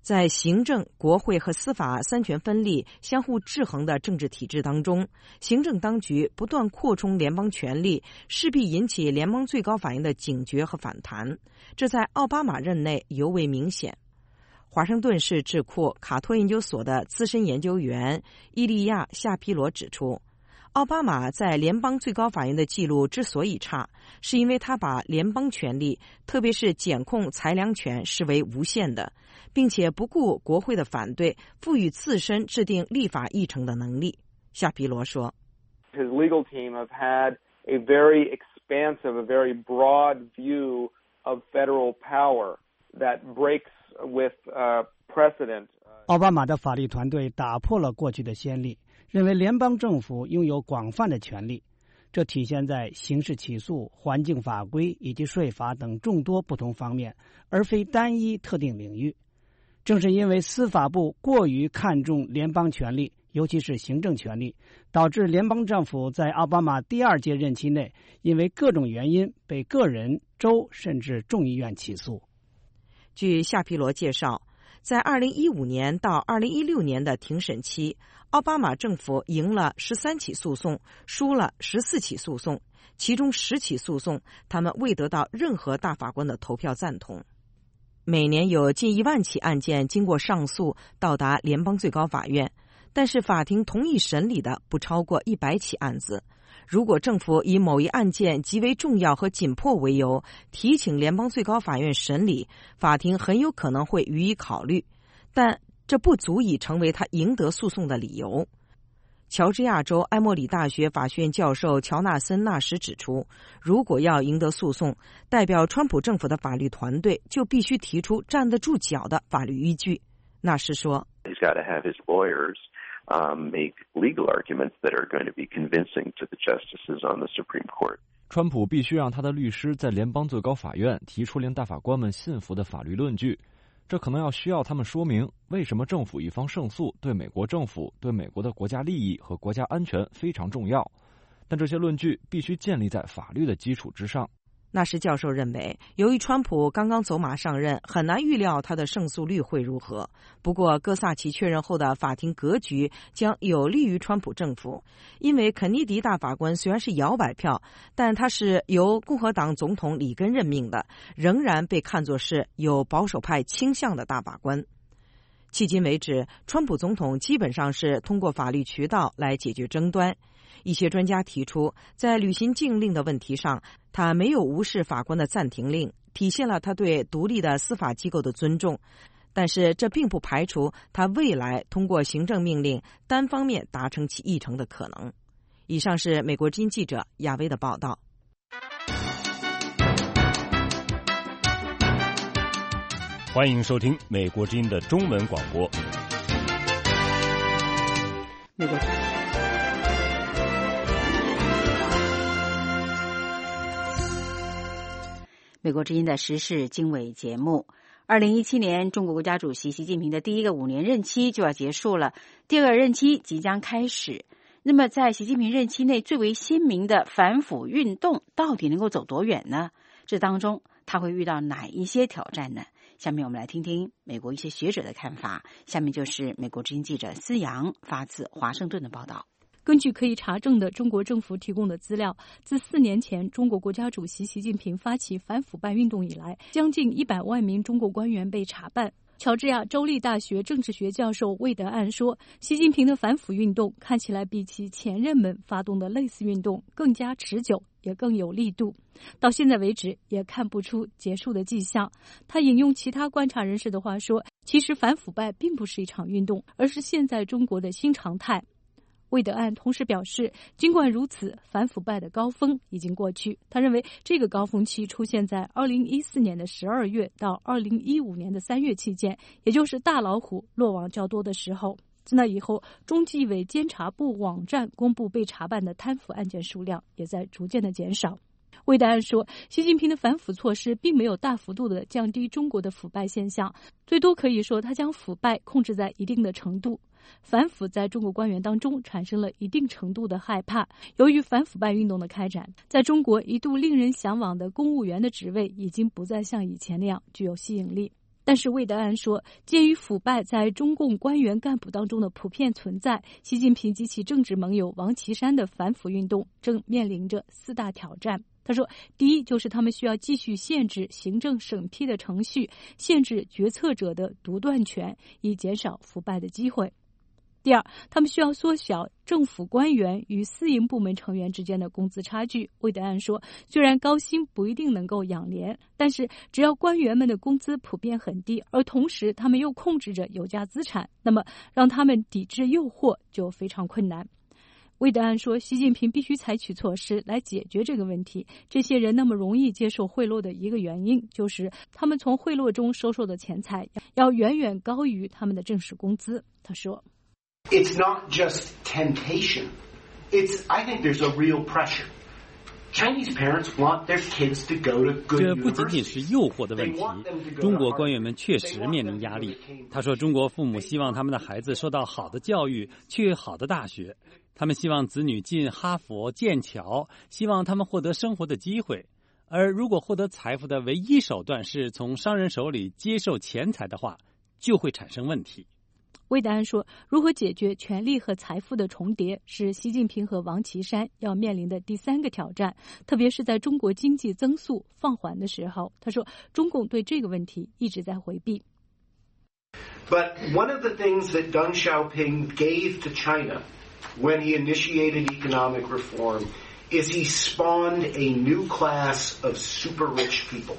在行政、国会和司法三权分立、相互制衡的政治体制当中，行政当局不断扩充联邦权力，势必引起联邦最高法院的警觉和反弹。这在奥巴马任内尤为明显。华盛顿市智库卡托研究所的资深研究员伊利亚·夏皮罗指出，奥巴马在联邦最高法院的记录之所以差，是因为他把联邦权力，特别是检控裁量权视为无限的，并且不顾国会的反对，赋予自身制定立法议程的能力。夏皮罗说 His legal team have had a very expansive, a very broad view of federal power that breaks with precedent. 奥巴马的法律团队打破了过去的先例，认为联邦政府拥有广泛的权利，这体现在刑事起诉、环境法规以及税法等众多不同方面，而非单一特定领域。正是因为司法部过于看重联邦权力，尤其是行政权力，导致联邦政府在奥巴马第2届任期内因为各种原因被个人、州甚至众议院起诉。 据夏皮罗介绍，在2015年到2016年的庭审期，奥巴马政府赢了13起诉讼，输了14起诉讼，其中10起诉讼他们未得到任何大法官的投票赞同。每年有近1万起案件经过上诉到达联邦最高法院，但是法庭同意审理的不超过100起案子。如果政府以某一案件极为重要和紧迫为由，提请联邦最高法院审理，法庭很有可能会予以考虑，但这不足以成为他赢得诉讼的理由。乔治亚州埃默里大学法学院教授乔纳森·纳什指出，如果要赢得诉讼，代表川普政府的法律团队就必须提出站得住脚的法律依据。纳什说 He's got to have his lawyers make legal arguments that are going to be convincing to the justices on the Supreme Court. 川普必须让他的律师在联邦最高法院提出令大法官们信服的法律论据，这可能要需要他们说明为什么政府一方胜诉对美国政府、对美国的国家利益和国家安全非常重要，但这些论据必须建立在法律的基础之上。 纳什教授认为，由于川普刚刚走马上任，很难预料他的胜诉率会如何。不过，戈萨奇确认后的法庭格局将有利于川普政府，因为肯尼迪大法官虽然是摇摆票，但他是由共和党总统里根任命的，仍然被看作是有保守派倾向的大法官。迄今为止，川普总统基本上是通过法律渠道来解决争端。一些专家提出，在履行禁令的问题上，他没有无视法官的暂停令，体现了他对独立的司法机构的尊重。但是这并不排除他未来通过行政命令单方面达成其议程的可能。以上是美国之音记者亚薇的报道。 欢迎收听美国之音的中文广播。 美国之音的时事经纬节目，2017年中国国家主席习近平的第一个5年任期就要结束了，第二个任期即将开始。那么在习近平任期内最为鲜明的反腐运动到底能够走多远呢？这当中他会遇到哪一些挑战呢？下面我们来听听美国一些学者的看法。下面就是美国之音记者思阳发自华盛顿的报道。 根据可以查证的中国政府提供的资料，自4年前中国国家主席习近平发起反腐败运动以来，将近100万名中国官员被查办。乔治亚州立大学政治学教授魏德安说，习近平的反腐运动看起来比其前任们发动的类似运动更加持久，也更有力度。到现在为止，也看不出结束的迹象。他引用其他观察人士的话说，其实反腐败并不是一场运动，而是现在中国的新常态。魏德安同时表示，尽管如此，反腐败的高峰已经过去。他认为这个高峰期出现在2014年的12月到2015年的3月期间，也就是大老虎落网较多的时候。自那以后，中纪委监察部网站公布被查办的贪腐案件数量也在逐渐的减少。魏德安说，习近平的反腐措施并没有大幅度的降低中国的腐败现象，最多可以说他将腐败控制在一定的程度。反腐在中国官员当中产生了一定程度的害怕。由于反腐败运动的开展，在中国一度令人向往的公务员的职位已经不再像以前那样具有吸引力。 但是魏德安说，鉴于腐败在中共官员干部当中的普遍存在，习近平及其政治盟友王岐山的反腐运动正面临着4大挑战。他说，第一就是他们需要继续限制行政审批的程序，限制决策者的独断权，以减少腐败的机会。第二，他们需要缩小政府官员与私营部门成员之间的工资差距。魏德安说，虽然高薪不一定能够养廉，但是只要官员们的工资普遍很低，而同时他们又控制着有价资产，那么让他们抵制诱惑就非常困难。魏德安说，习近平必须采取措施来解决这个问题。这些人那么容易接受贿赂的一个原因，就是他们从贿赂中收受的钱财要远远高于他们的正式工资。他说 ，It's not just temptation. I think there's a real pressure. Chinese parents want their kids to go to good universities. 这不仅仅是诱惑的问题，中国官员们确实面临压力。他说，中国父母希望他们的孩子受到好的教育，去好的大学。他们希望子女进哈佛、剑桥，希望他们获得生活的机会。而如果获得财富的唯一手段是从商人手里接受钱财的话，就会产生问题。 魏德安说，如何解决权力和财富的重叠是习近平和王岐山要面临的第3个挑战，特别是在中国经济增速放缓的时候。他说，中共对这个问题一直在回避。 But one of the things that Deng Xiaoping gave to China when he initiated economic reform is he spawned a new class of super rich people.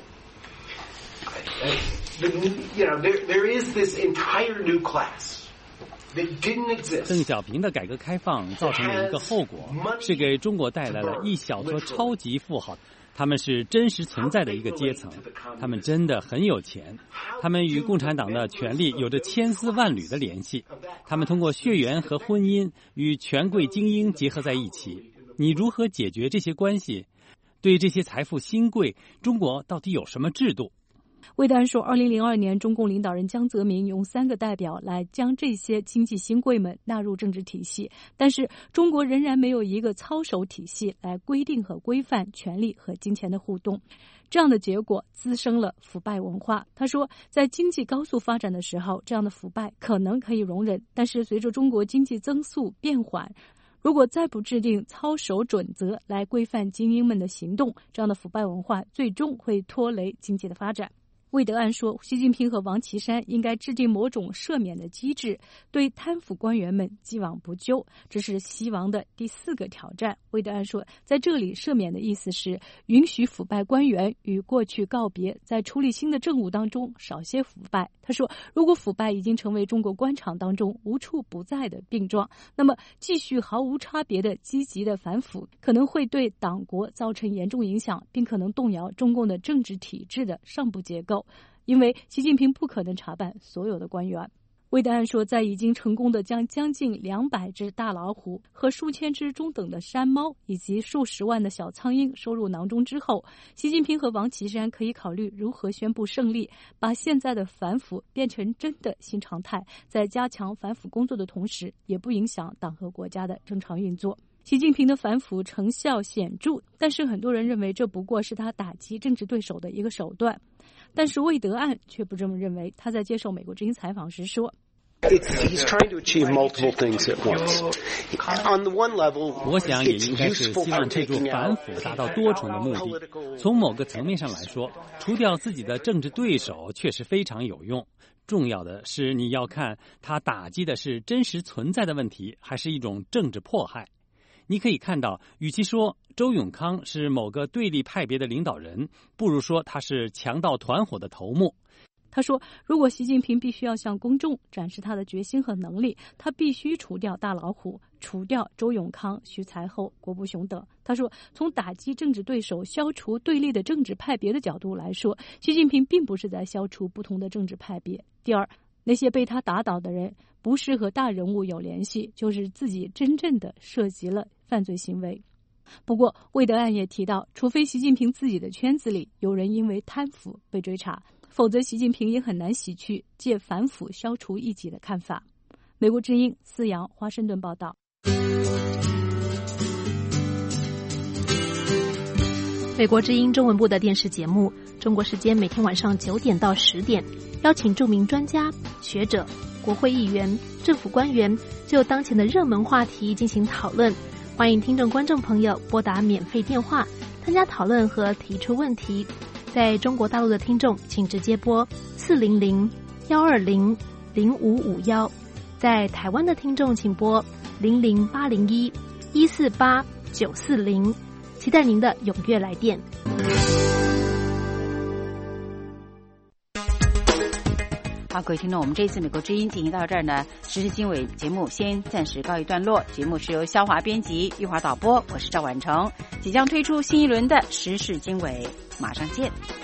There is this entire new class that didn't exist. 邓小平的改革开放造成了一个后果，是给中国带来了一小撮超级富豪。他们是真实存在的一个阶层，他们真的很有钱，他们与共产党的权力有着千丝万缕的联系，他们通过血缘和婚姻与权贵精英结合在一起。你如何解决这些关系？对这些财富新贵，中国到底有什么制度？ 魏德安说，2002年中共领导人江泽民用3个代表来将这些经济新贵们纳入政治体系，但是中国仍然没有一个操守体系来规定和规范权力和金钱的互动。这样的结果滋生了腐败文化。他说，在经济高速发展的时候，这样的腐败可能可以容忍，但是随着中国经济增速变缓，如果再不制定操守准则来规范精英们的行动，这样的腐败文化最终会拖累经济的发展。魏德安说，习近平和王岐山应该制定某种赦免的机制，对贪腐官员们既往不咎，这是西王的第4个挑战。魏德安说，在这里赦免的意思是允许腐败官员与过去告别，在处理新的政务当中少些腐败。他说，如果腐败已经成为中国官场当中无处不在的病状，那么继续毫无差别的积极的反腐，可能会对党国造成严重影响，并可能动摇中共的政治体制的上部结构。因为习近平不可能查办所有的官员。魏德安说，在已经成功的将将近200只大老虎和数千只中等的山猫以及数十万的小苍蝇收入囊中之后，习近平和王岐山可以考虑如何宣布胜利，把现在的反腐变成真的新常态，在加强反腐工作的同时，也不影响党和国家的正常运作。习近平的反腐成效显著，但是很多人认为这不过是他打击政治对手的一个手段。但是魏德安却不这么认为，他在接受美国之音采访时说 ，He's trying to achieve multiple things at once. On the one level, 我想也应该是希望借助反腐达到多重的目的。从某个层面上来说，除掉自己的政治对手确实非常有用。重要的是你要看他打击的是真实存在的问题，还是一种政治迫害。你可以看到，与其说周永康是某个对立派别的领导人，不如说他是强盗团伙的头目。 他说，如果习近平必须要向公众展示他的决心和能力，他必须除掉大老虎，除掉周永康、徐才厚、国步雄等。他说，从打击政治对手、消除对立的政治派别的角度来说，习近平并不是在消除不同的政治派别。第二，那些被他打倒的人不是和大人物有联系，就是自己真正的涉及了犯罪行为。不过魏德安也提到，除非习近平自己的圈子里有人因为贪腐被追查，否则习近平也很难洗去借反腐消除异己的看法。美国之音思阳华盛顿报道。 美国之音中文部的电视节目，中国时间每天晚上9点到10点，邀请著名专家、学者、国会议员、政府官员就当前的热门话题进行讨论。欢迎听众观众朋友拨打免费电话参加讨论和提出问题。在中国大陆的听众请直接拨400-120-0551，在台湾的听众请拨00801-148-940，期待您的踊跃来电。 好，各位听众，我们这一次美国之音进行到这儿呢，时事经纬节目先暂时告一段落。节目是由肖华编辑，玉华导播，我是赵婉成。即将推出新一轮的时事经纬，马上见。